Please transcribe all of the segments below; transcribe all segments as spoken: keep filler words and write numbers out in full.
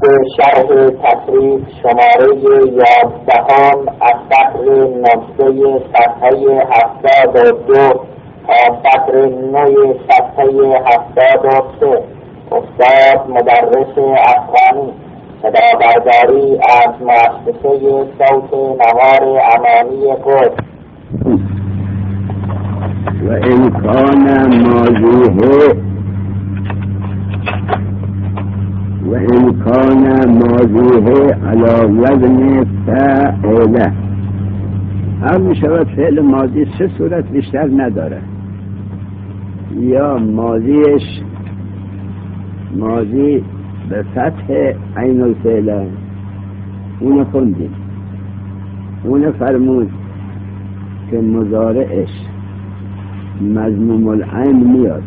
به شرح تصریف شماره یازدهم از سطر نقطه صفحه هفتاد و دو تا سطر نوی صفحه هفتاد و سه. استاد مدرس افغانی، صدا برداری از مؤسسه صوت نوار امانی قدس. و امکان ماضیه و امکان ماضیه علی وزن فاعله. هر می شود فعل ماضی سه صورت بیشتر نداره. یا ماضیش ماضی به فتح عین الفعل، اون خوندیم، اون فرمود که مضارعش مضموم العین میاد،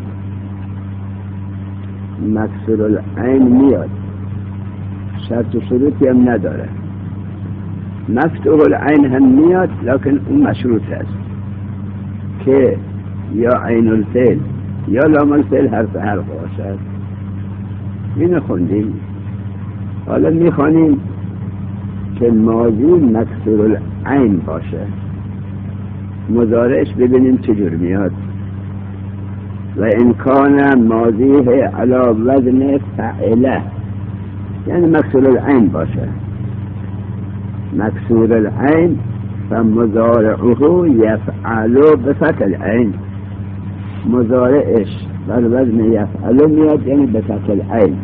مکسور العین میاد، شرط و شروطی هم نداره. مفتوح العین هم میاد لکن اون مشروط است که یا عین الفعل یا لام الفعل حرف حلق باشد. اینو خوندیم. حالا میخوانیم که ماضی مکسور العین باشه، مضارعش ببینیم چجور میاد. و امکان ماضیه علی وزن فعله، یعنی مکسور العین باشه. مکسور العین فمضارعه یفعل بفتح العین، مضارعش بر وزن یفعل میاد، یعنی بفتح العین.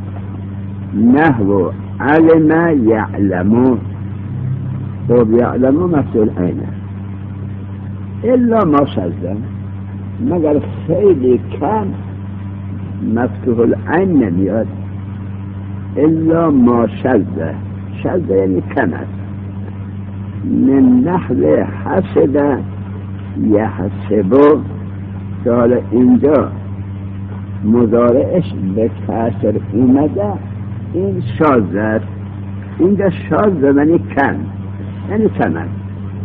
نحو علم یعلم، خب یعلم مکسور العینه الا ما شذ، مگر خیلی کم مفتوح العین نمیاد. الا ما شذ، شذ یعنی کم است. من نحو حسب یحسب، که حالا اینجا مضارعش به کسر اومده، این شاذ است. اینجا شاذ یعنی کم، یعنی کم است.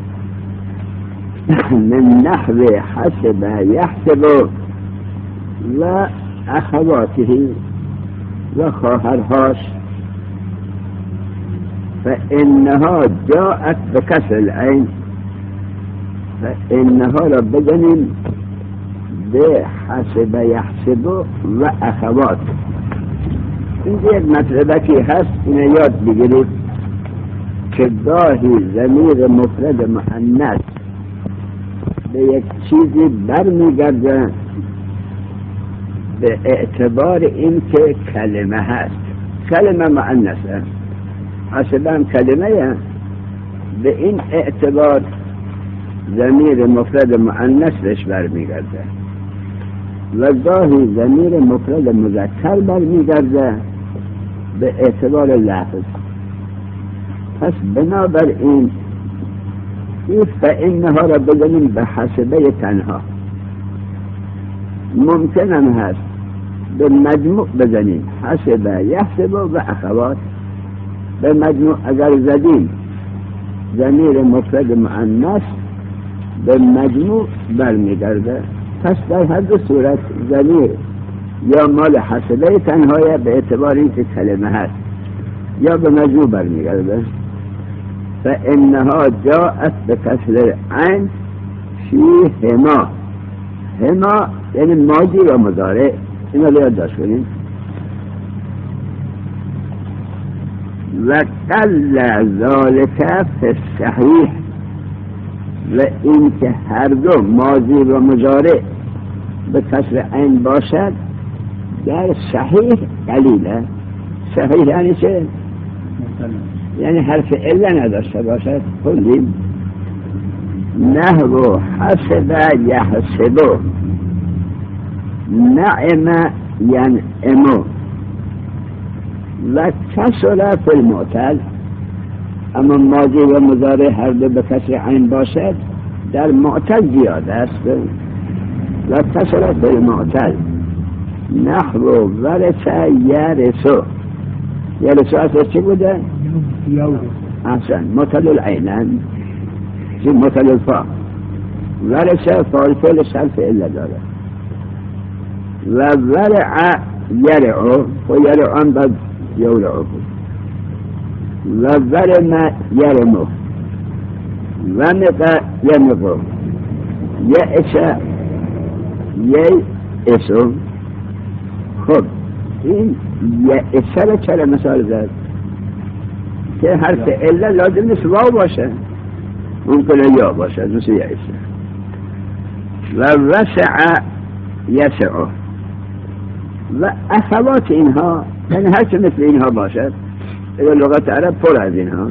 من نحو حسب یحسب و اخواته و خواهرهاش، فانها جاءت بکسر العین، فانها را بزنیم به حسب یحسب و اخوات. اینجا یک مطلبه که هست، اینه یاد بگیرید که گاهی ضمیر مفرد مؤنث به یک چیزی برمیگرده به اعتبار این که کلمه هست. کلمه مؤنثه، اصلا کلمه، به این اعتبار ضمیر مفرد مؤنث بهش برمیگرده. و گاهی ضمیر مفرد مذکر برمیگرده به اعتبار لفظ. پس بنابراین این فإنها را بزنیم به حسبه تنها. ممکن هم هست به مجموع بزنیم حسبه یحسب و اخوات. به مجموع اگر زدیم ضمیر مفرد مؤنث به مجموع برمیگرده. پس در هر دو صورت ضمیر یا مال حسبه تنها به اعتبار اینکه کلمه هست، یا به مجموع برمیگرده. فانها جاءت بکسر العین فی هما. هما یعنی ماضی و مضارع. اینو یاد داشت کنیم. و قل ذالک فی الصحیح، و این که هر دو ماضی و مضارع به کسر عین باشد در صحیح قلیله. صحیح یعنی چه؟ یعنی حرف الا نداشته باشد. خوندیم نحو حسب یحسب، نعم ینعم. و کسر فی المعتل، اما ماضی و مضارع هر دو به کسر عین باشد در معتل زیاد است. و کسر فی المعتل نحو ورث یرث. یرث اصلا چی بوده؟ احسن، معتل العینن، چی معتل الفا. ورث فاعل فعل حرف الا داره. و ورع یرع، و یرعان بعد یولعه. و ورم یرمو و مقا یمقو یعش یه اسم. خب این یعش را چرا مثال زد؟ که حرف الا لازم نیست واو باشه، ممکنه یا باشه، مثل یعش. و وسع یسعه و اخوات اینها، یعنی هر چه مثل اینها باشد، اگر لغت عرب پر از اینها.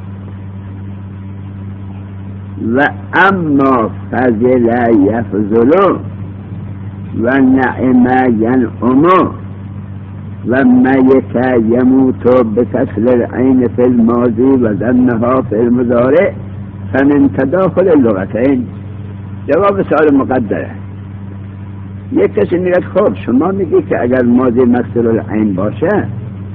و اما فضل یفضلو و نعم ینعمو و میت یموتو بکسر العین فی الماضی و ضمها فی المضارع فمن تداخل اللغتین. جواب سؤال مقدره. یک کسی میگه خب شما میگی که اگر ماضی مکسور العین باشه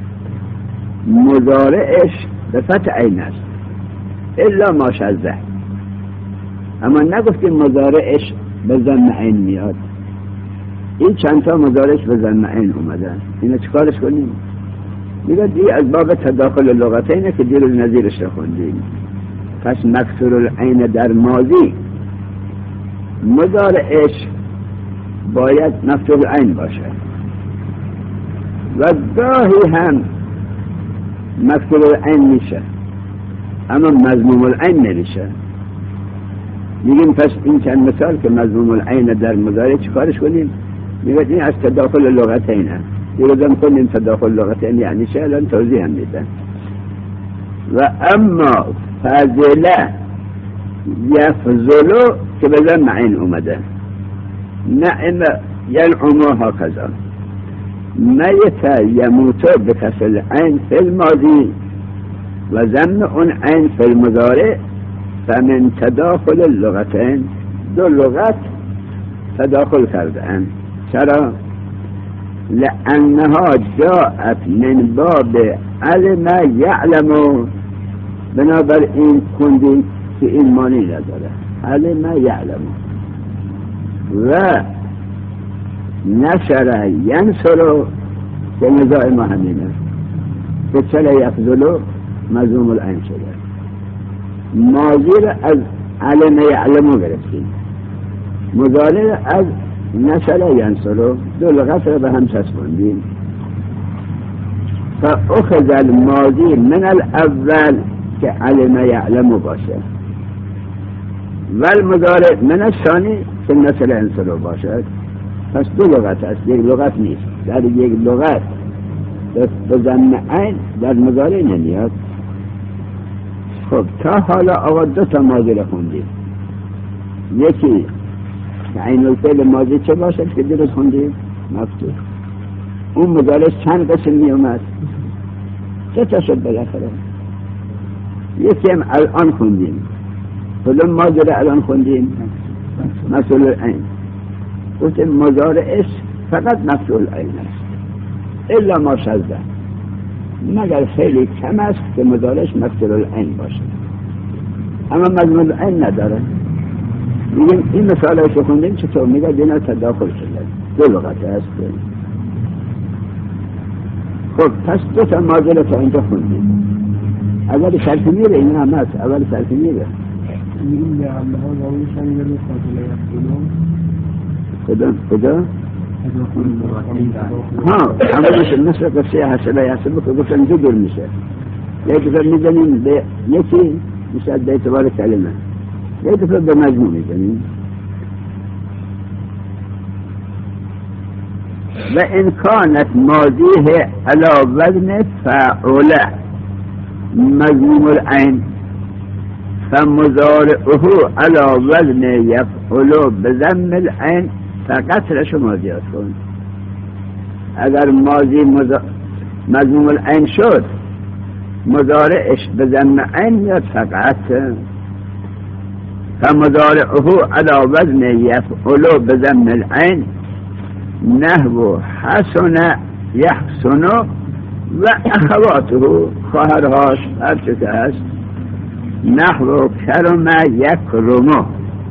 مضارعش به فتح عین است الا ما شذه، اما نگفتیم مضارعش به ضم عین میاد. این چند تا مضارعش به ضم عین اومده، اینو چیکارش کنیم؟ میگه دی از باب تداخل لغتینه که دیر نظیرش رو خوندیم. پس مکسور العین در ماضی مضارعش باید مفتوح العین باشه و گاهی هم مفتوح العین میشه اما مضموم العین نمیشه. میگیم پس این چند مثال که مضموم العین در مضارع چیکارش کنیم؟ میگه این از تداخل لغتینه. دیگه کنیم تداخل لغتین یعنی چه؟ الان توضیح هم میدن. و اما فضله یفضلو که به ضم عین اومده، نعم ینعمو هکذا، میت یموتو بکسر العین فی الماضی و ضم اون عین فی المضارع فمن تداخل اللغتین. دو لغت تداخل کردن. چرا؟ لأنها جاءت من باب علم یعلمو، بنابر این کندی که این معنی نداره. علم یعلمو و نشر ینصرو که نزاع ما همینه که چرا یفضلو مضموم العین شده. ماضی را از علم یعلمو گرفتیم، مضارع از نشر ینصرو، دو لغت را به هم چسباندیم. فاخذ الماضی من الاول که علم یعلمو باشه و المضارع من الثانی که نشر ینصرو باشد. پس دو لغت است، یک لغت نیست. در یک لغت به ضم عین در مضارع نمیاد. خب تا حالا آقا دو تا ماضی را خوندیم. یکی عین الفعل ماضی چه باشد که درست خوندیم؟ مفتوح. اون مضارع چند قسم می اومد؟ سه تا شد بالاخره. یکی هم الان خوندیم. کدوم ماضی را الان خوندیم؟ مفعول العین. گفتیم مضارعش فقط مفعول العین است الا ما شذ، مگر خیلی کم است که مضارعش مفعول العین باشه اما مضمون العین نداره. میگیم این مثالش رو خوندیم چطور؟ میگه دینا تداخل شده، دو لغت است. خب پس دو تا ماضی رو تا اینجا خوندیم. اول شرط میره این هم هست، اول شرط میره میگیم به الله ها راویش هم میگه فاضله یفتلون کدام کدام ها اولش مثل قصه حسنه یحسبه که گفتن دو دور میشه. یک دفعه میزنیم به یکی میشه به اعتبار کلمه، یک دفعه به مجموع میزنیم. و ان کانت ماضیه علی وزن فعوله مضموم العین فمضارعه علی وزن یفعل بضم العین فقط رشو ماضیات کن. اگر ماضی مضموم العین شد مضارعش به ضم عین میاد فقط. فمضارعه علی وزن یفعل بضم العین نحو حسن یحسن و اخواته، خواهرهاش هر چه که هست، نحو کرم یکرمه.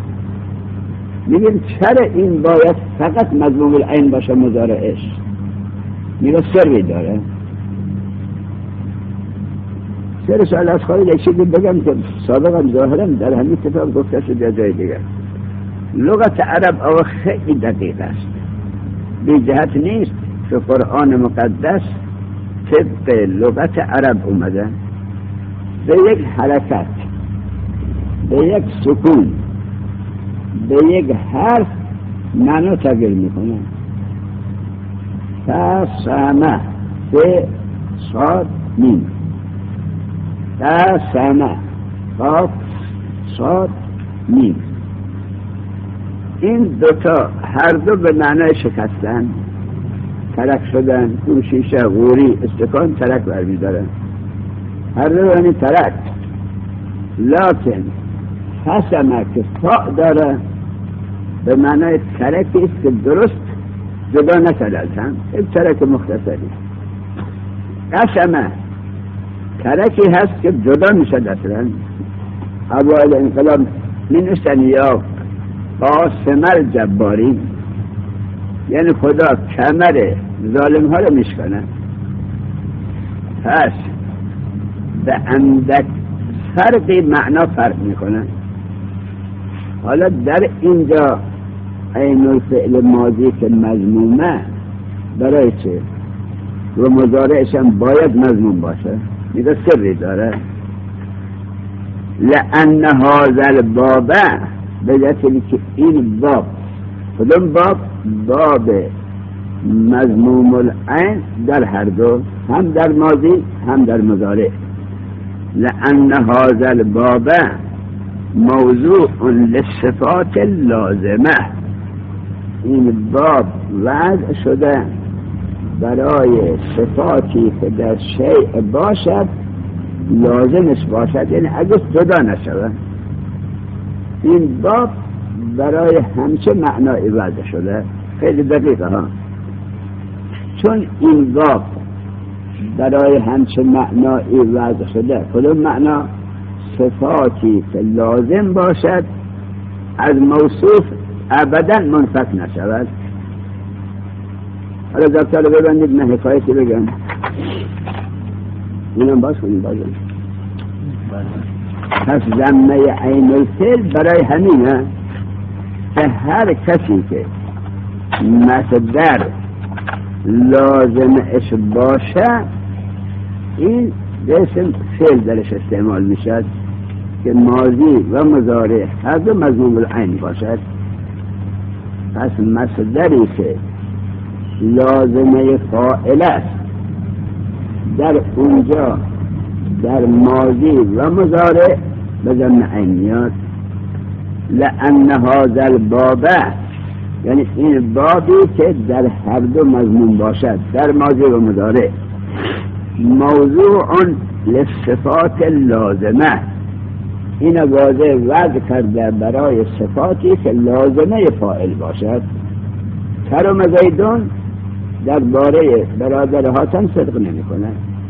میگیم چرا این باید فقط مضموم العین باشه مضارعش؟ میگه سری داره. سر سال از خواهی یک چیزی بگم که سابقا ظاهرم در همین کتاب گفته شد یا جای دیگر. لغت عرب او خیلی دقیق است، بی جهت نیست که قرآن مقدس طبق لغت عرب اومده به یک حرکت، به یک سکون، به یک حرف معنا تغییر میکنه. تسمع به صاد میم، تسمع قاف صاد میم، این دوتا هر دو به معنای شکستن، ترک شدن، اون شیشه غوری استکان ترک برمیدارن، هر دو یعنی ترک. لیکن حسمه که فاء داره به معنای ترکی است که درست جدا نشدن، یک ترک مختصری. قسمه ترکی هست که جدا میشد اصلا. اوائل انقلاب می نوشتن یا قاسم الجباری، یعنی خدا کمر ظالم ها رو میشکنه. پس به اندک فرقی معنا فرق میکنه. حالا در اینجا عین الفعل ماضی که مضمومه برای چه؟ و مضارعش هم باید مضموم باشه، میگه سری داره. لأن هذا الباب، به دلیل که این باب، کدوم باب؟ باب مضموم العین در هر دو، هم در ماضی هم در مضارع. لأن هذا الباب موضوع للصفات اللازمه، این باب وضع شده برای صفاتی که در شیء باشد لازمش باشد، یعنی اگه جدا نشود. این باب برای همچه معنای وضع شده. خیلی دقیقه ها، چون این باب برای همچه معنای وضع شده، کدوم معنا؟ صفاتی که لازم باشد از موصوف ابدا منفک نشود. حالا دفتر رو ببندید، من حکایتی بگم، اینم باز کنیم بازم. پس ضمه عین الفعل برای همینه که هر کسی که مصدر لازمش باشه این اسم فعل درش استعمال میشد که ماضی و مضارع هر دو مضموم العین باشد. پس مصدری که لازمه فاعل است در اونجا در ماضی و مضارع به ضمن عین میاد. لأن هذا الباب، یعنی این بابی که در هر دو مضمون باشد، در ماضی و مضارع، موضوع للصفات اللازمه، این واضح وضع کرده برای صفاتی که لازمه فاعل باشد. کرم زیدون در باره برادر حاتم صدق نمی کنه،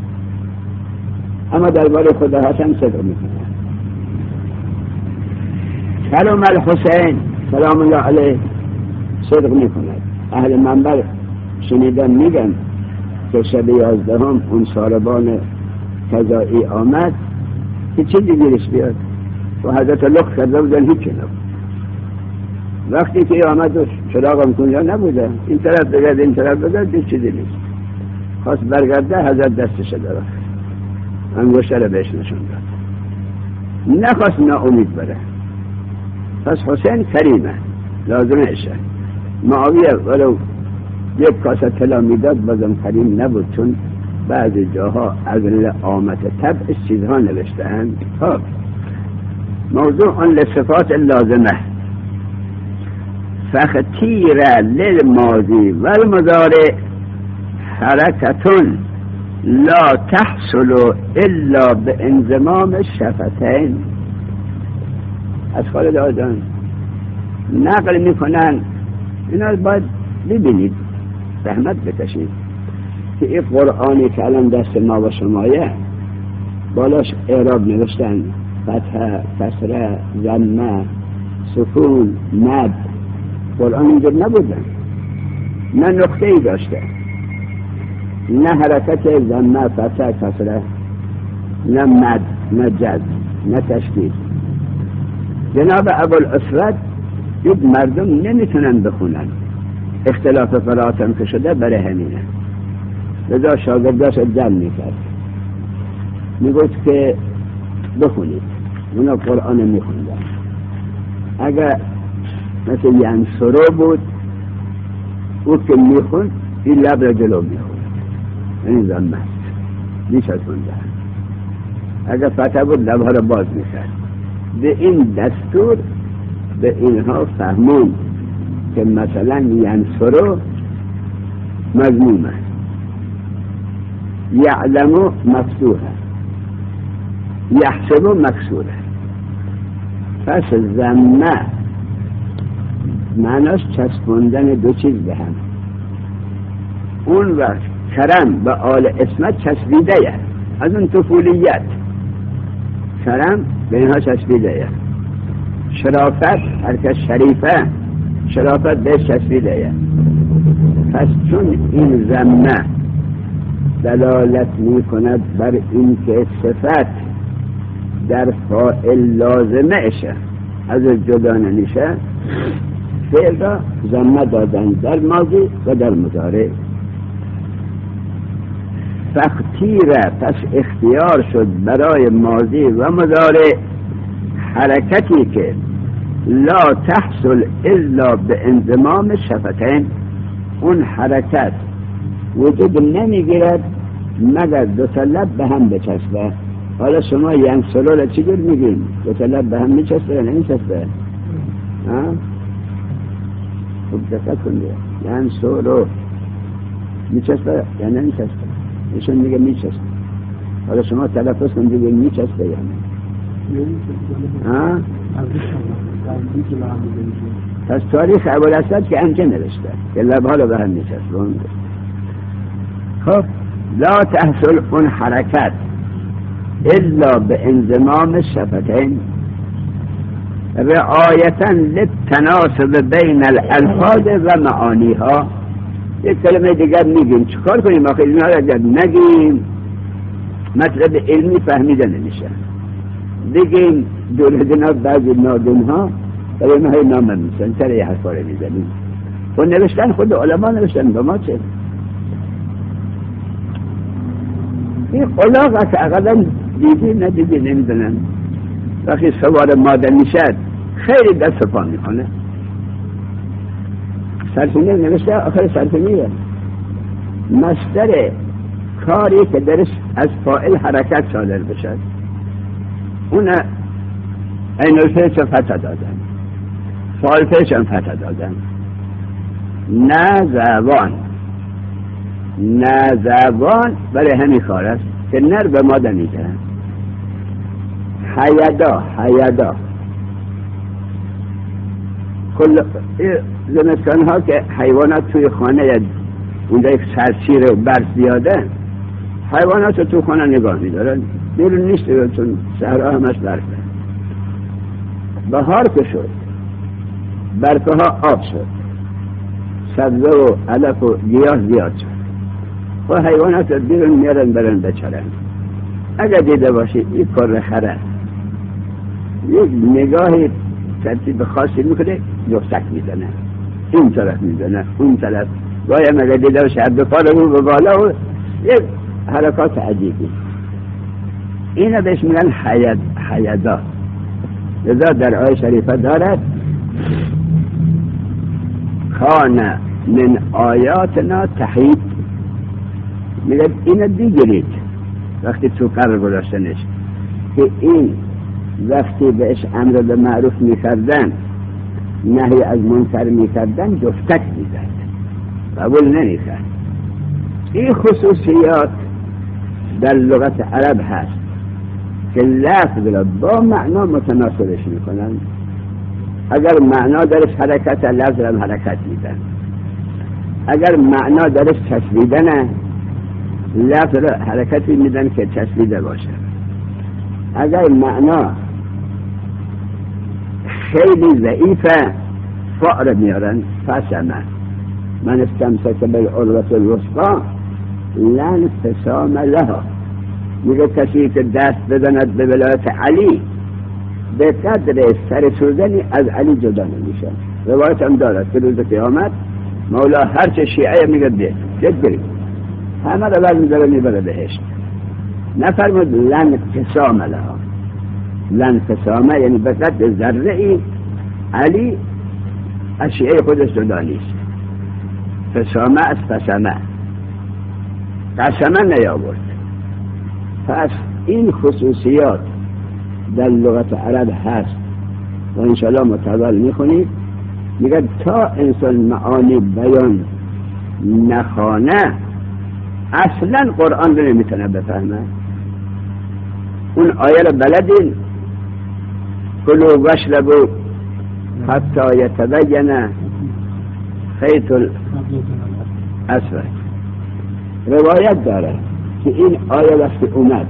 اما در باره خود حاتم صدق می کنه. کرم الحسین سلام الله علیه صدق می کنه. اهل منبر شنیدن میگن که شب یازدهم اون ساربان قضایی آمد که چی دیگرش بیاد و حضرت لخ کرده بودن هیچی نبود. وقتی که آمد و چراغم کنجا نبوده، این طرف بگرد این طرف بگرد هیچ چیزی نیست. خواست برگرده، حضرت دستش داره انگشتر رو بهش نشون داد، نخواست ناامید بره. پس حسین کریمه لازمه اشه. معاویه ولو یک کاسه طلا میداد بازم کریم نبود، چون بعضی جاها اگل آمت طبع چیزها نوشتهند. خب موضوع لصفات اللازمه فختیر للماضی والمضارع حرکتون لا تحصل الا بانضمام الشفتین. از خالد آجان نقل میکنن، اینا باید ببینید، رحمت بکشید که این قرآنی که الان دست ما و شمایه بالاش اعراب نوشتن فتحه، کسره، ضمه، سکون، مد. قرآن اینجور نبودن، نه نقطه ای داشته، نه حرکت ضمه، فتحه، کسره. نه مد نه جد نه تشکیل. جناب ابوالاسود دید مردم نمیتونن بخونن، اختلاف قرائت هم که شده برای همینه. لذا شاگرداش جمع میکرد، میگفت که بخونید. اونا قرآن میخوندن. اگر مثل ینصرو بود او که میخوند این لب را جلو میخوند، یعنی زمت بیش از خوندن. اگر فتح بود لبها را باز میکرد. به این دستور به اینها فهمون که مثلا ینصرو مضمومه، یعلمو مفتوحه، یحسبو مکسوره. پس زمه معناش چسبوندن دو چیز به هم. اون وقت کرم به آل اسمت چسبیده یه، از اون طفولیت کرم به اینها چسبیده یه. شرافت هرکس شریفه، شرافت بهش چسبیده یه. پس چون این زمه دلالت می کند بر این که صفت در فاعل لازمه اشه، از جدا نمیشه، فعل را زمه دادن در ماضی و در مضارع. فاختیره، پس اختیار شد برای ماضی و مضارع حرکتی که لا تحصل الا به انضمام شفتین. اون حرکت وجود نمیگیرد مگر دو تا لب به هم بچسبه. حالا شما ینصرو را چی جور میگین؟ دو تا لب به هم میچسبه یا نمیچسبه؟ خوب دقت کنید. ینصرو میچسبه یا نمیچسبه؟ ایشون میگه میچسبه. حالا شما تلفظ کنید دیگه میچسبه یا نه؟ ها؟ پس تاریخ ابوالاسود که همچه نوشته که لبها رو به هم میچسبه. خب لا تحصل اون حرکت الا به انضمام شفتین رعایتا للتناسب بین الالفاظ و معانیها. یک کلمه دیگر میگیم چکار کنیم؟ آخه اینها را اگر نگیم مطلب علمی فهمیده نمیشه. بگیم دولتنا بعضی نادونها برای ما های نامه میسن سر یه حرفا رو میزنیم و نوشتن خود علما نوشتن به ما چه؟ این قلاق که اقلا دیدی ندیدی نمیدونن. وقتی سوار ماده میشد خیلی دست پا میکنه. سرفینه نوشته آخر سرفینه مصدر کاری که درش از فاعل حرکت صادر بشد اون این الفیش فتح دادن، فاعل پیش هم فتح دادن. نه زبان نه زبان برای همین کار است که نر به ماده میگرن. حیدا حیدا کل زمستان ها که حیوانات توی خانه اونجا یک سرسیر و برف زیاده، حیوانات رو تو خانه نگاه میدارن، بیرون نیست چون صحرا همش برفه. بهار که شد برفه ها آب شد، سبزه و علف و گیاه زیاد شد و حیوانات رو بیرون میارن برن بچرن. اگر دیده باشید این کار خره یک نگاهی ترتیب خاصی میکنه، جفتک میزنه، این طرف میزنه اون طرف، گاهی اگر دیده باشه عبد پا رو به بالا و یک حرکات عجیبی. اینو بهش میگن حید حیدا. لذا در آیه شریفه دارد کان من آیاتنا تحید. میگه اینو دیگرید وقتی تو قرار گذاشتنش که این وقتی بهش امر به معروف میکردن نهی از منکر میکردن جفتک میزد، قبول نمیکرد. این خصوصیات در لغت عرب هست که لفظ را با معنا متناسبش میکنن. اگر معنا درش حرکت لفظ را حرکت میدن، اگر معنا درش چسبیدن لفظ را حرکتی میدن که چسبیده باشه. اگر معنا خیلی ضعیفه فقر میارن فسمه من استمسک بالعروة الوثقی لا انفصام لها. میگه کسی که دست بزند به ولایت علی به قدر سر سوزنی از علی جدا نمیشه. روایت هم دارد که روز قیامت مولا هرچه شیعه میگه ده ده بریم همه رو بر میذاره میبره بهشت. نفرمود لن قسام لها، لن قسامه یعنی به قدر ذره ای علی از شیعه خودش جدا نیست. قسامه از قسمه، قسمه نیاورد. پس این خصوصیات در لغت عرب هست و انشاءالله متول میخونید. میگه تا انسان معانی بیان نخوانه اصلا قرآن رو نمیتونه بفهمه. اون آیه رو بلدین کلوا واشربوا حتی یتبین خیط الاسود. روایت داره که این آیه وقتی اومد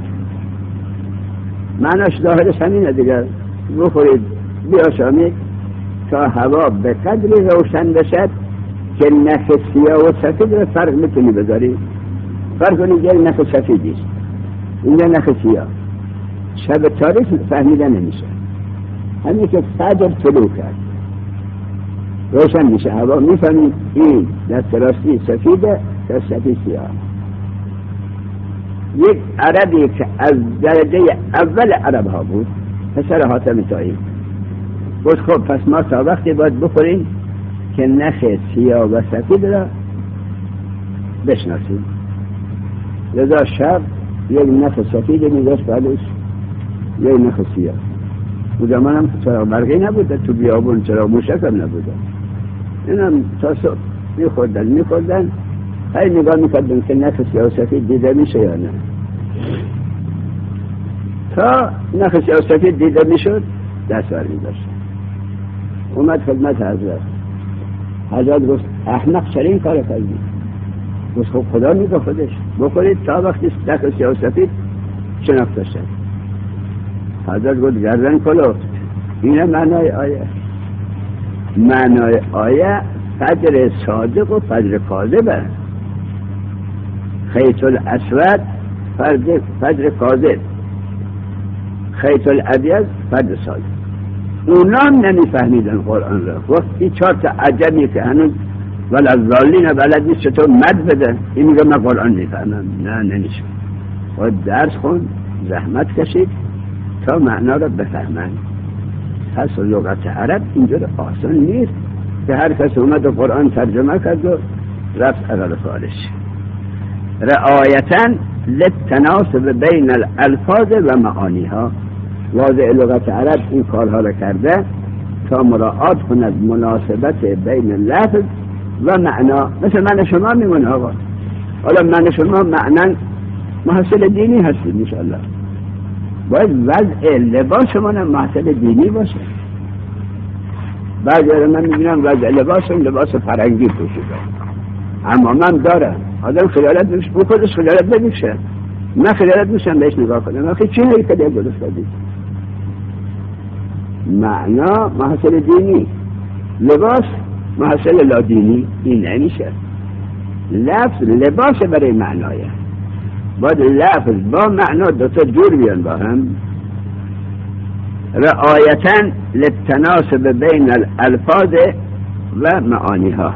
معناش ظاهرش همینه دیگه، بخورید بیاشامید تا هوا به قدری روشن بشد که نخ سیاه و سفید رو فرق میتونی بذاری. فرق کنید یه نخ سفیدیست اینجا نخ سیاه، شب تاریخ فهمیده نمیشه. همین که فجر طلوع کرد روشن میشه هوا، میفهمید این دست راستی سفیده دست سفید سیاه. یک عربی که از درجه اول عرب ها بود پسر حاتم طایی بود، خب پس ما تا وقتی باید بخوریم که نخ سیاه و سفید را بشناسیم. لذا شب یک نخ سفید میگشت بعدش یک نخ سیاه. او زمان هم چراغ برقی نبوده، تو بیابون چراغ موشک هم نبوده. این هم تا صبح میخوردن میخوردن هی نگاه میکردن که نخ سیاه و سفید دیده میشه یا نه. تا نخ سیاه و سفید دیده میشد دست بر میداشت. اومد خدمت حضرت، حضرت گفت احمق چرا این کار کردی؟ گفت خب خدا میگه خودش بخورید تا وقتی نخ سیاه و سفید شناخته شد. حضرت گفت گردن کلفت. اینه معنای آیه. معنای آیه فجر صادق و فجر کاذبه. خیط الاسود فجر کاذب، خیط الابیض فجر صادق. اونا هم نمیفهمیدن قرآن را. وقتی چهار تا عجمی که هنوز ولالضالین بلد نیست چطور مد بده، این میگه من قرآن میفهمم. نه نمیشه، باید درس خون زحمت کشید تا معنا را بفهمن. پس لغت عرب اینجور آسان نیست که هر کس اومد و قرآن ترجمه کرد و رفت اول فارش. رعایتاً للتناسب بین الالفاظ و معانیها، واضع لغت عرب این کارها را کرده تا مراعات کند مناسبت بین لفظ و معنا. مثل من شما میمونه آقا، حالا من شما معنا محصل دینی هستید انشاءالله، باید وضع لباس من محصل دینی باشه. بعضی را من میبینم وضع لباس هم لباس فرنگی پوشیده، اما من داره آدم خیالت میشه بخودش خیالت نمیشه. من خیالت میشم بهش نگاه کنم آخه چه هایی که دیگه درست کردید؟ معنا محصل دینی، لباس محصل لا دینی. این نمیشه. لفظ لباس برای معنایه، باید لفظ با معنا دوتا جور بیان با هم. رعایتاً للتناسب بین الالفاظ و معانیها.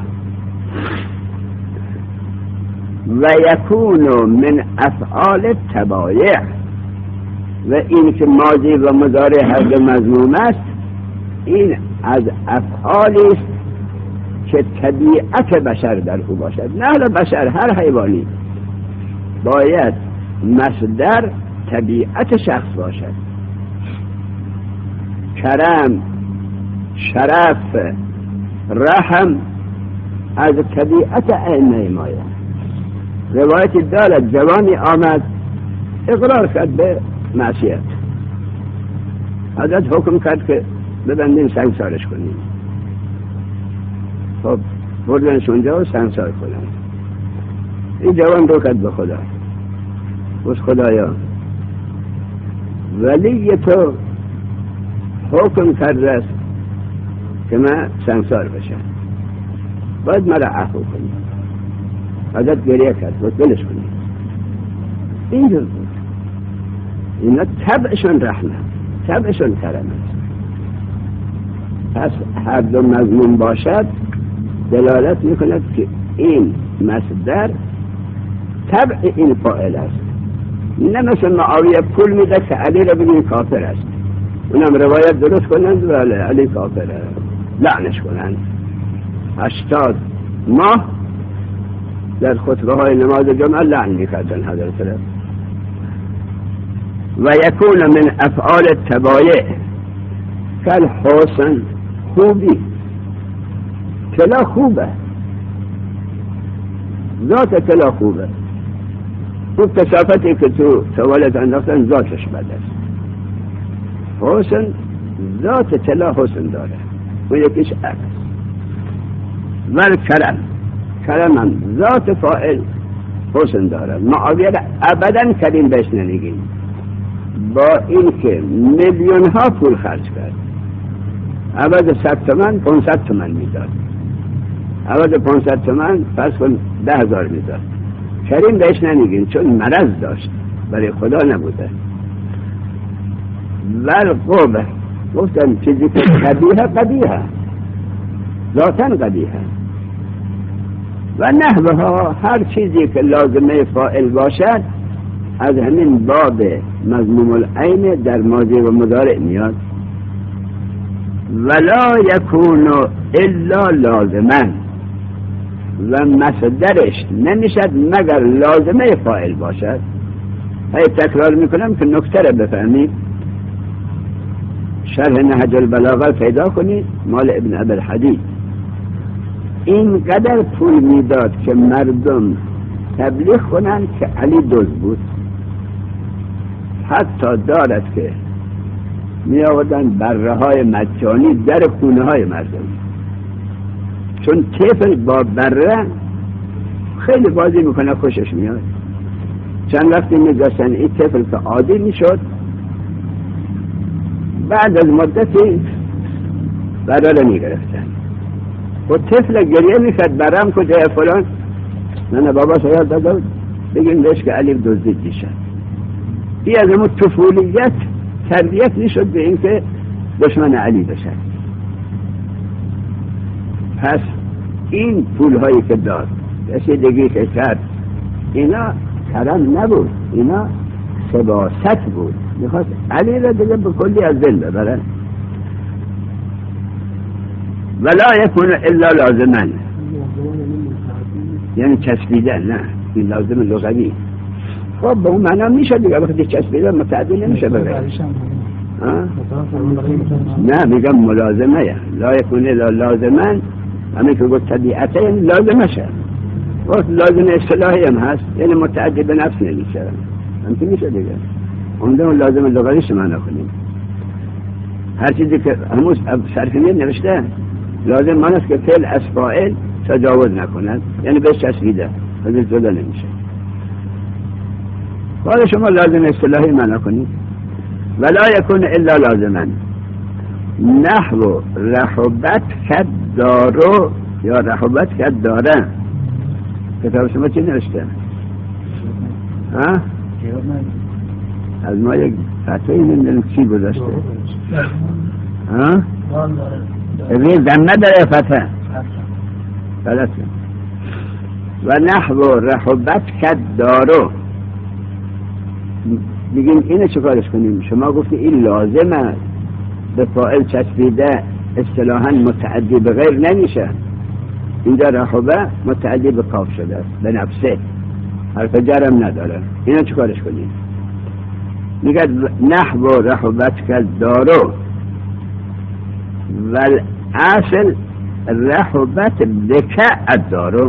و یکون من افعال تبایع، و این که ماضی و مضارع هر دو مضموم است، این از افعالی است که طبیعت بشر در او باشد. نه حالا بشر، هر حیوانی باید مصدر طبیعت شخص باشد. کرم، شرف، رحم از طبیعت ائمه مایه. روایتی دارد جوانی آمد اقرار کرد به معصیت، حضرت حکم کرد که ببندیم سنگسارش کنیم. خب بردنش اونجا و سنگسار کنیم. این جوان رو کرد به خدا، بس خدایا ولی تو حکم کرده است که من سنگسار بشم، باید مرا عفو کنی. حضرت گریه کرد، باید بلش کنی. اینجور بود. اینا طبعشون رحمه، طبعشون کرم است. پس هر دو مضمون باشد دلالت میکند که این مصدر طبع این فاعل است. نه مثل معاویه پول میده که علی را بگیم کافر است، اونم روایت درست کنند و علی کافر است لعنش کنند. هشتاد ماه در خطبه های نماز جمعه لعن میکردن حضرت را. و یکون من افعال تبایع کل حسن، خوبی، کلا خوبه، ذات کلا خوبه. اون کثافتی که تو توالت انداختن ذاتش بد است. حسن ذات کلا حسن داره و یکیش عکس. ول کرم، کرم هم ذات فاعل حسن داره. معاویه ابدا کریم بهش نمیگیم، با این که میلیون ها پول خرج کرد، عوض صد تومن پانصد تومن میداد، عوض پانصد تومن پس کن ده هزار میداد. کریم بهش نمیگیم چون مرض داشت، برای خدا نبوده. ول قوبه، گفتن چیزی که قبیحه قبیحه، ذاتن قبیحه. و نحوه ها، هر چیزی که لازمه فاعل باشد از همین باب مضموم العین در ماضی و مضارع میاد. ولا یکون الا لازما، و مصدرش نمیشد مگر لازمه فاعل باشد. های تکرار میکنم که نکته را بفهمید. شرح نهج البلاغه پیدا کنید، مال ابن ابی الحدید. اینقدر پول میداد که مردم تبلیغ کنند که علی دزد بود. حتی دارد که می آوردن بره های مجانی در خونه های مردم، چون طفل با بره خیلی بازی میکنه، خوشش میاد. چند وقتی میگذاشتن این طفل که عادی میشد، بعد از مدتی بره رو میگرفتن و طفل گریه میکرد برم کجای فلان. نه نه بابا شاید داده بگیم بهش که علی دزدید دیشب. این از امون طفولیت تربیت میشد به این که دشمن علی بشد. پس این پول هایی که داد، رسیدگی که کرد، اینا کرم نبود، اینا سباست بود. میخواست علی را دیگه به کلی از دل ببرن. ولا یکون الا لازما، یعنی چسبیدن. نه، این لازم لغوی. خب به اون معنا میشه دیگه، وقتی چسبیدن متعدی نمیشه بگه. نه میگم ملازمه، لا یکون الا لازما، همین که گفت طبیعته یعنی لازمه شه. وقت لازم اصطلاحی هم هست، یعنی متعدی به نفس نمیشه، همچه میشه دیگه. اونده اون لازم لغویش معنا کنیم. هر چیزی که همون صرفیه نوشته لازم من است که فعل از فاعل تجاوز نکند، یعنی بهش چسبیده، ازش جدا نمیشه. حالا شما لازم اصطلاحی معنا کنید. ولا یکون الا لازما نحو رحبت کد دارو یا رحبت کد داره. کتاب شما چی نوشته؟ ها؟ از ما یک فتوی نمیدونم چی گذاشته؟ ها؟ روی دمه داره فتح غلطه. و نحو رحبت کد دارو، بگیم اینه چه کارش کنیم؟ شما گفتی این لازمه، به فاعل چسبیده، اصطلاحاً متعدی به غیر نمیشه. اینجا رحبه متعدی به کاف شده است، به نفسه، حرف جرم نداره. اینه چه کارش کنیم؟ میگه نحو رحبت کد دارو ول اصل رحبت بکع الدارو.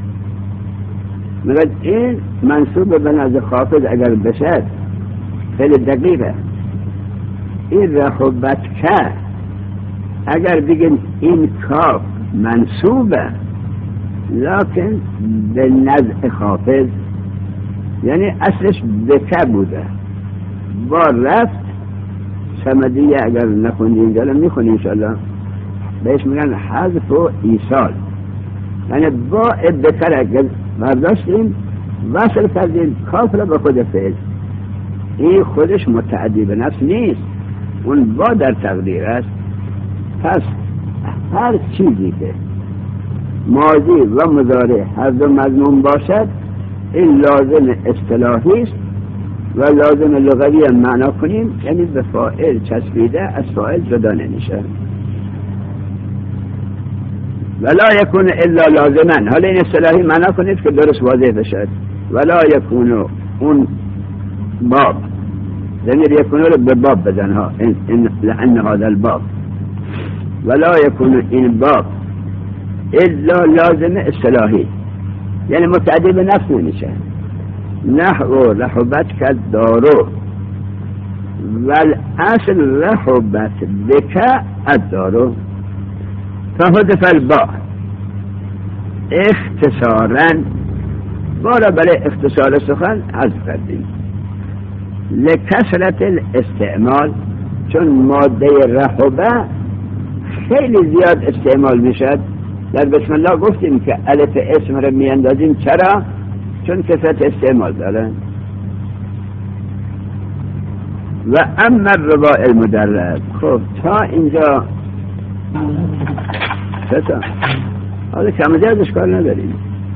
میگه این منصوب به نزد خافض اگر بشد خیلی دقیقه. این رحبت که اگر بگیم این کاف منصوبه لکن به نزد خافض، یعنی اصلش بکع بوده، با رفت سمدیه اگر نخوندی اینجا رو میخونی انشاءالله، بهش میگن حذف و ایصال. یعنی با بکر اگر برداشتیم وصل کردیم کاف را به خود فعل، این خودش متعدی به نفس نیست، اون با در تقدیر است. پس هر چیزی که ماضی و مضارع هر دو مضمون باشد این لازم اصطلاحی است و لازم لغوی هم معنا کنیم، یعنی به فاعل چسبیده از فاعل جدا نمیشه. ولا یکون الا لازما، حالا این اصطلاحی معنا کنید که درست واضح بشد. ولا یکون اون باب، ضمیر یکون رو به باب بزن ها، لأن هذا الباب، ولا یکون این باب الا لازم اصطلاحی، یعنی متعدی به نفس نمیشه. نحو رحبت کد دارو والاصل رحبت بک الدارو فحذف الباء اختصارا، بارا برای اختصار سخن حذف کردیم. لکثرت الاستعمال، چون ماده رحبه خیلی زیاد استعمال میشد. در بسم الله گفتیم که الف اسم رو میاندازیم، چرا؟ چون کثرت استعمال داره. و اما الرباع المدرب، خب تا اینجا تا حالا کم زیاد اشکال نداریم.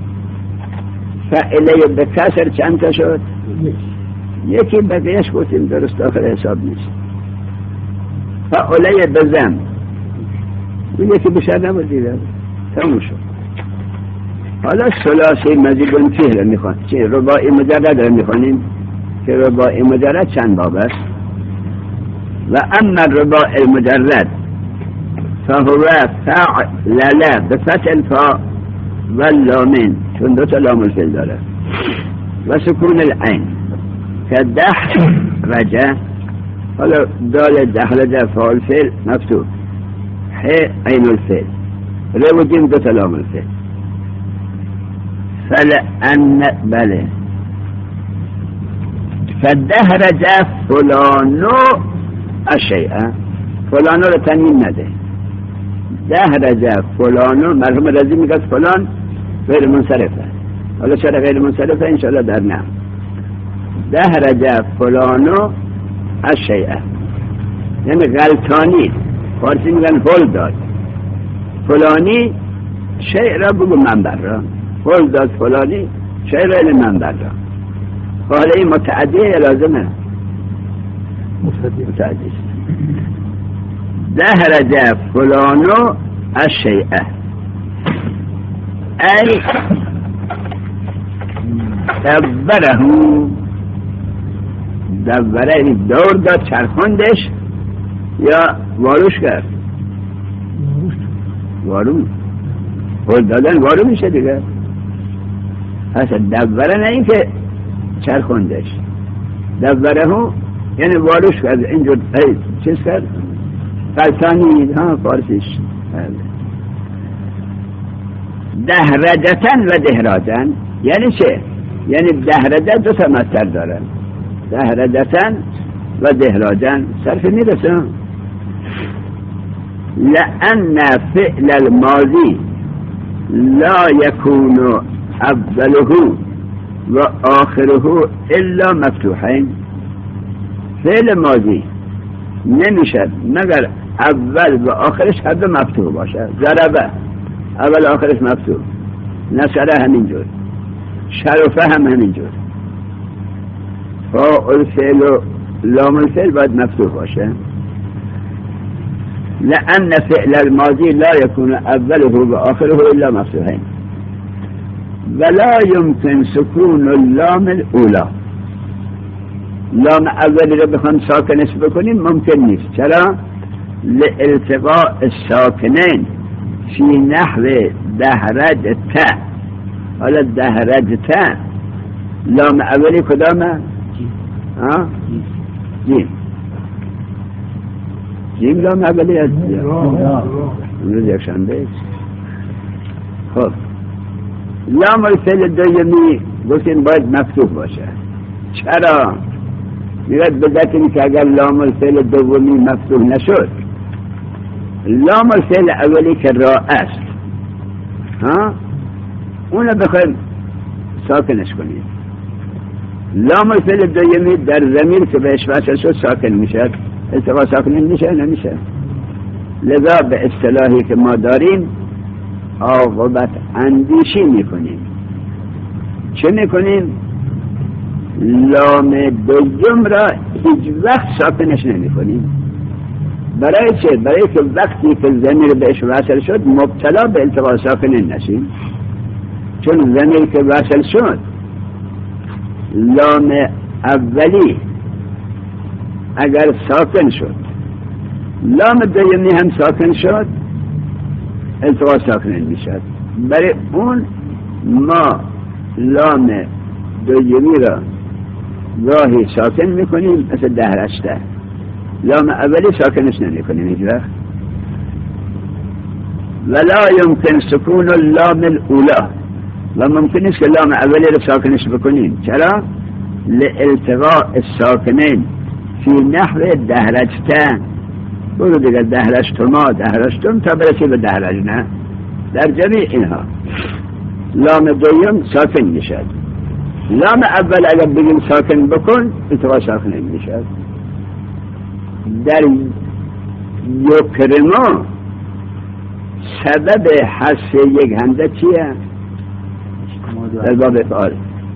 فعله به کسر چند تا شد؟ یکی بقیهش گفتیم درست داخل حساب نیست. فعله به زم اون یکی بشر نبود دیده تموم شد. حالا ثلاثی مزیدون فیه رو میخوان، چه رباعی مجرد رو میخوانیم که رباعی مجرد چند باب است. و اما الرباع المجرد فهو فعلل بفتح الفاء واللامین، چون دو تا لام الفعل داره، و سکون العین که ده رجع. حالا دال ده رجع فاعل فعل مفتوح، ح عین الفعل، رو جیم دو تا لام الفعل. فلأن بله فدهرج فلانو الشیء، فلانو رو تنوین نده. دهرج فلانو مرحوم رضی میگه فلان غیر منصرفه. حالا چرا غیر منصرفه؟ انشاءالله در نه. دهرج فلانو الشیء یعنی غلطانی، فارسی میگن هل داد فلانی شیء را بگو منبر را، هل داد فلانی شیء را این منبر را. حالا این متعدیه یا لازمه؟ متعدیه. دهرج فلانو الشیء ای دبره، دبره دور داد چرخوندش یا واروش کرد؟ وارو هل دادن وارو میشه دیگه. پس دبره نه این که چرخوندش، دبره ها یعنی واروش کرد، اینجور چیز کرد، قلطانی ها فارسیش. دهرجتن و دهراجن یعنی چه؟ یعنی دهرجت دو تا مصدر دارن، دهرجتن و دهراجن صرف میرسه. لأن فعل الماضی لا يكون اوله و آخره الا مفتوحین، فعل ماضی نمیشد مگر اول و آخرش هر دو مفتوح باشه. ضربه اول آخرش مفتوح، نصره همینجور، شرفه هم همینجور. فاعل فعل و لام الفعل باید مفتوح باشه. لأن فعل الماضي لا يكون أوله وآخره إلا مفتوحين، ولا يمكن سكون اللام الأولى. لام أول رو بخوان ساکنش بکنیم ممکن نیست. چرا؟ لالتقاء الساکنين في نحو دهرجت. حالا دهرجت لام اولی کدامه؟ ها؟ جیم. جیم لام اولی از امروز یک شنبه. خب لام الفعل دومی گفتیم باید مفتوح باشه. چرا؟ میگد بدکنی که اگر لام الفعل دومی مفتوح نشد، لام الفعل اولی که را است ها اونو بخوایم ساکنش کنیم، لام الفعل دومی در ضمیر که بهش وصل شد ساکن میشه، التقاء ساکنین میشه نمیشه. لذا به اصطلاحی که ما داریم عاقبت اندیشی میکنیم. چه میکنیم؟ لام دوم را هیچ وقت ساکنش نمیکنیم. برای چه؟ برای که وقتی که ضمیر بهش وصل شد مبتلا به التقاء ساکنین نشیم. چون ضمیر که وصل شد لام اولی اگر ساکن شد لام دومی هم ساکن شد التقاء ساکنین میشد. برای اون ما لام دومی را گاهی ساکن میکنیم مثل دهرشته، لام اولی ساکنش نمیکنیم هیچ وقت. ولا يمكن سکون اللام الاولى، و ممکن است که لام اولی را ساکنش بکنیم. چرا؟ لالتقاء الساکنین فی نحو دهرجته. برو دیگر دهرجتما دهرجتم تا برسی به دهرج، نه در جمیع اینها لام دویم ساکن میشد. لام اول اگر بگیم ساکن بکن التقاء ساکنین میشد. در یکرما سبب حذف یک همزه چیه؟ در باب افعال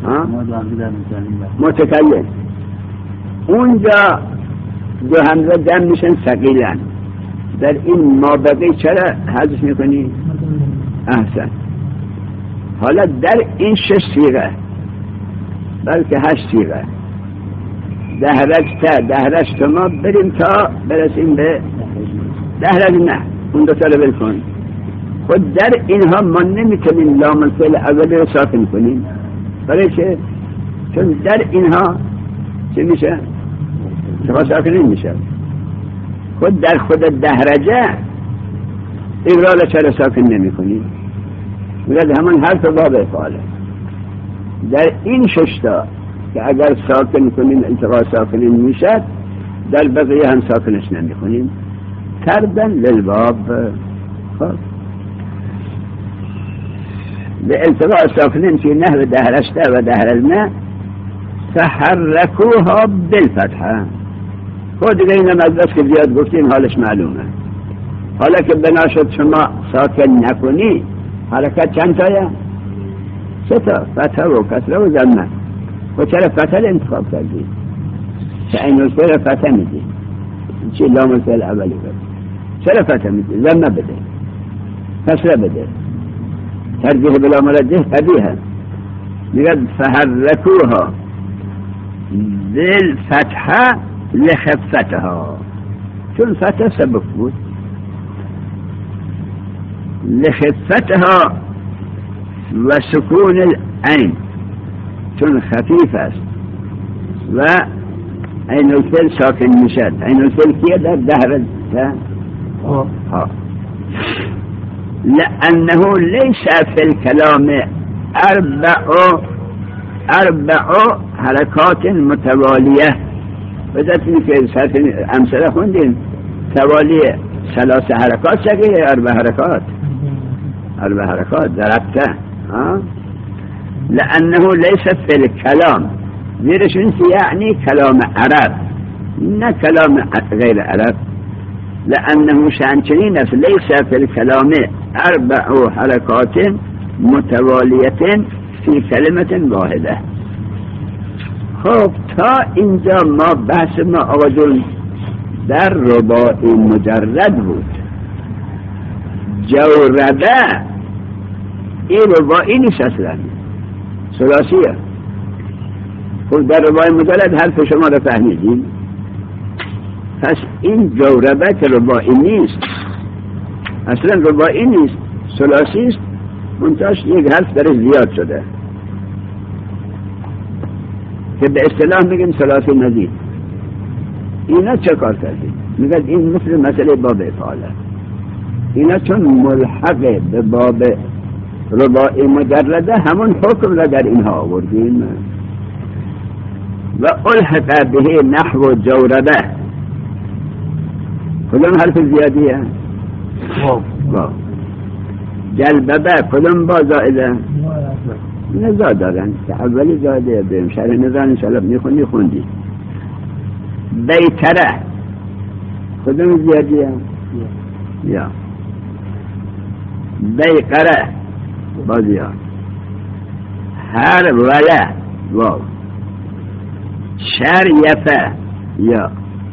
متکلم. اونجا دو همزه جمع میشن ثقیلا. در این مابقی چرا حذف میکنی؟ احسن. حالا در این شش صیغه بلکه هشت صیغه دهرجته دهرجتما بریم تا برسیم به دهرج، نه اون دو تا رو بل کن. خود در اینها ما نمیتونیم لام الفعل اولی رو ساکن کنیم. برای چه؟ چون در اینها چه میشه؟ شما ساکنین میشه. خود در خود دهرجه ابرال چرا ساکن نمی کنیم؟ میگه همون حرف باب افعاله. در این ششتا که اگر ساکن کنیم التقاء ساکنین میشد، در بقیه هم ساکنش نمی کنیم. تردن للباب. خب به التقاء ساکنین فی نحو دهرشته و دهرلنه فحرکوها بالفتحه. خود دیگه این هم از بس که زیاد گفتیم حالش معلومه. حالا که بنا شد شما ساکن نکنی حرکت چند تایه؟ سه تا، فتحه و کسره و ضمه. و چرا فتحه انتخاب کردی؟ که این الفعل فتحه میدی، چی لام الفعل اولی بده. چرا فتحه میدی؟ ضمه بده، کسره بده، ترجیح بلا مرجح قبیحه. میگه فحرکوها بالفتحه لخفتها، چون فتحه سبب بود. لخفتها و سکون العین، چون خفیف است و عین الفعل ساکن میشد. عین الفعل کیه در دهر ها؟ لأنه ليس في الكلام أربع أربع حركات متوالية. بذاتني في ساتن أمثلة خوندين توالية ثلاث حركات سقيه أربع حركات أربع حركات ضربته. ها؟ لأنه ليس في الكلام، زيرش يعني كلام عرب نه كلام غير عرب. لأنه شانچنين ليس في الكلام أربع حركات متوالية في كلمة واحدة. خب تا اینجا ما بحث ما آقا در رباعی مجرد بود. جوربه این رباعی نیست اصلا، ثلاثیه. خب در رباعی مجرد حرف شما را فهمیدیم. پس این جوربه که رباعی نیست، اصلا رباعی نیست، ثلاثی است، منتهاش یک حرف درش زیاد شده که به اصطلاح میگیم ثلاثی مزید. اینا چه کار کردیم؟ میگن این مثل مسئله باب افعاله. اینا چون ملحق به باب رباعی مجرده همون حکم را در اینها آوردیم. و الحق به نحو جوربه، کدوم حرف زیادیه؟ با جلببه کدوم با زائده؟ نزا دارن که اولی زاده بریم شرح نزا انشاءالله میخوندی خوندی. بیتره کدوم زیادی هم؟ یا بیقره بازی ها هر وله واو شریفه یا.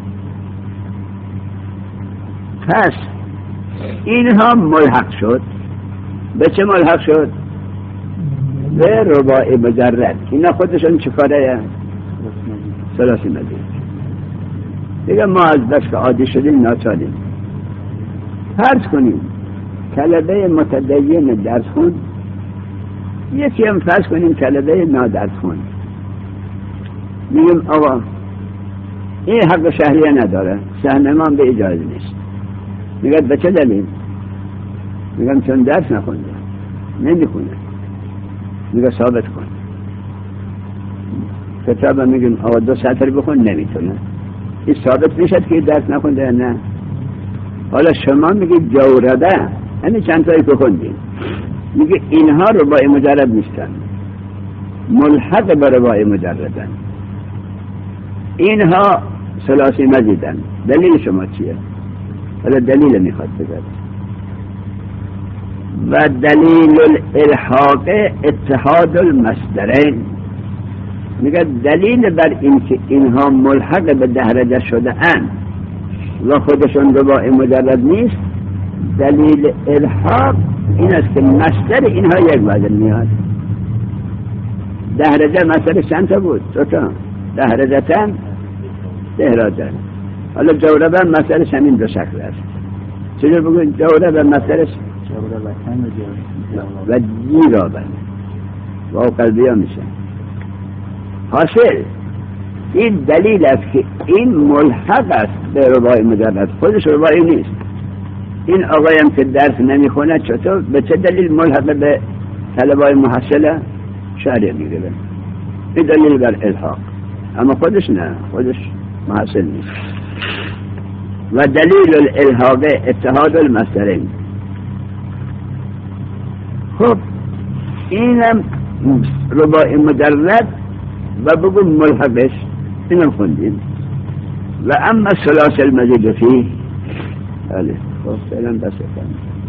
پس اینها ملحق شد. به چه ملحق شد؟ به رباعی مجرد. اینا خودشون چه کاره؟ ثلاثی مزید. دیگه ما از بس که عادی شدیم ناچاریم. فرض کنیم طلبه متدین درس خون، یکی هم فرض کنیم طلبه نادرس خون. میگیم آقا این حق شهریه نداره، شهرنامه به اجازه نیست. میگه به چه دلیل؟ میگم چون درس نخونده. نمیخونه. میگه ثابت کن. کتاب میگیم آقا دو سطر بخون، نمیتونه. این ثابت میشد که درس نخونده نه. حالا شما میگید جورده، یعنی چند تایی بخوندیم، میگه اینها رباعی مجرد نیستن، ملحق به رباعی مجردن، اینها ثلاثی مزیدن. دلیل شما چیه؟ حالا دلیل میخواد بگرد. و دلیل الالحاق اتحاد المصدرین، میگه دلیل بر این که اینها ملحق به دهرجه شده اند و خودشون رباعی مجرد نیست، دلیل الحاق این است که مصدر اینها یک وزن میاد. دهرجه مصدر چند تا بود؟ دو تا. دهرجتن دهراجن. حالا جوربه مصدرش همین دو شکل است. چجور بگوین جوربه مصدرش و جیرابه و قلبی ها میشه. حاصل این دلیل است که این ملحق است به رباعی مجرد، خودش رباعی نیست. این آقایم که درس نمیخونه چطور به چه دلیل ملحق به طلبای محصله؟ شهریه میگیره. این دلیل بر الحاق، اما خودش نه، خودش محصل نیست. و دلیل الالحاق اتحاد المصدرین. خب اینم رباعی مجرد و بگو ملحقش، اینم خوندیم. و اما ثلاث المزید فيه. بله خب فعلا بس کنم.